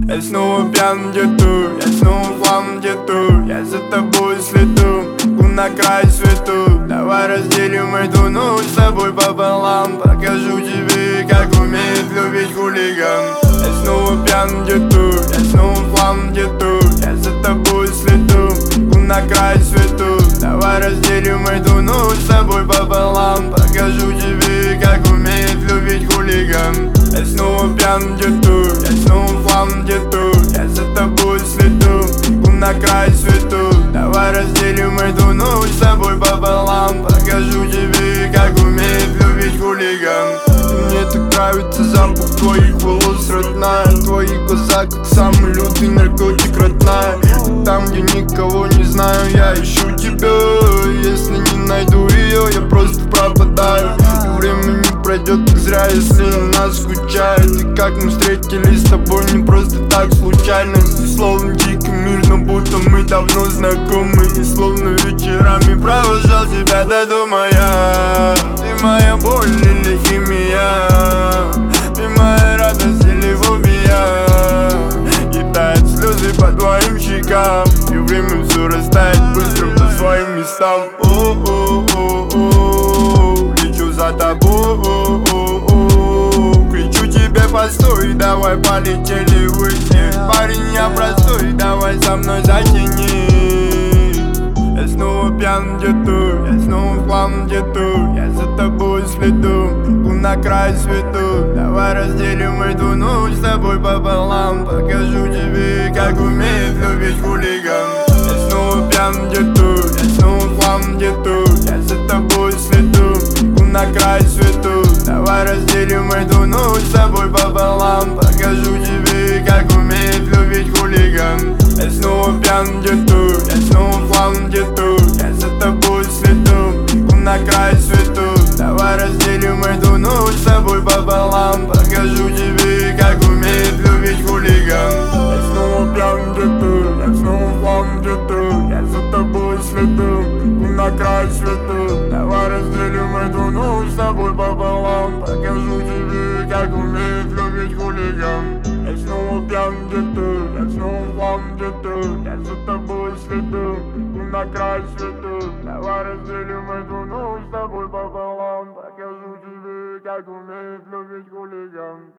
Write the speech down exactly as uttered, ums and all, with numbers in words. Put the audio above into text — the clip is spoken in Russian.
Я снова пьян где-то, я снова в хлам где-то. Я за тобой следу, иду на край свету. Давай разделим эту ночь с тобой пополам. Покажу тебе, как умеет любить хулиган. Я снова пьян где-то, я снова в хлам где-то. Я за тобой следу, иду на край свету. Давай разделим эту ночь с тобой пополам. Покажу тебе, как умеет любить хулиган. Я снова пьян где-то, я снова в хлам где-то. Я за тобой следу, иду на край свету. Давай разделим эту ночь с тобой пополам. Покажу тебе, как умеет любить хулиган. Мне так нравится запах твоих волос, родная. Твои глаза, как самый лютый наркотик, родная. Ты там, где никого не знаю, я ищу тебя. Если не найду ее, я просто пропадаю. И время не пройдет так зря, если она скучает. И как мы встретились с тобой не просто так случайно. Здесь словно дикий мир, но будто мы давно знакомы. И словно вечерами провожал тебя до дома я. Ты моя боль или химия, ты моя радость или фобия. Кидает слезы по твоим щекам, и время все растает быстро по своим местам. О-о-о-о, лечу за тобой, кричу тебе постой, давай полетели выше. Парень я простой, давай со мной затяни. Я снова пьян где-то, я снова в хлам где-то. Я за тобой следу, иду на край свету. Давай разделим эту ночь с тобой пополам. Покажу тебе, как умеет любить хулиган. Я снова пьян где-то, я снова в хлам где-то. Я за тобой следу, иду на край свету. Давай разделим эту ночь с тобой пополам. Покажу тебе, как умеет любить хулиган. Я снова пьян где-то, я снова в хлам где-то. Я за тобой следу, иду на край свету. Давай разделим эту ночь с тобой пополам. Покажу тебе, как умеет любить хулиган. Я снова пьян где-то, я снова в хлам где-то. Я за тобой следу, иду на край свету. Давай разделим эту ночь с тобой пополам. Покажу тебе, как умеет любить хулиган. Я снова пьян где-то, я снова в хлам где-то. Я за тобой следу, иду на край свету. Давай разделим эту ночь с тобой пополам. Покажу тебе, как умеет любить хулиган.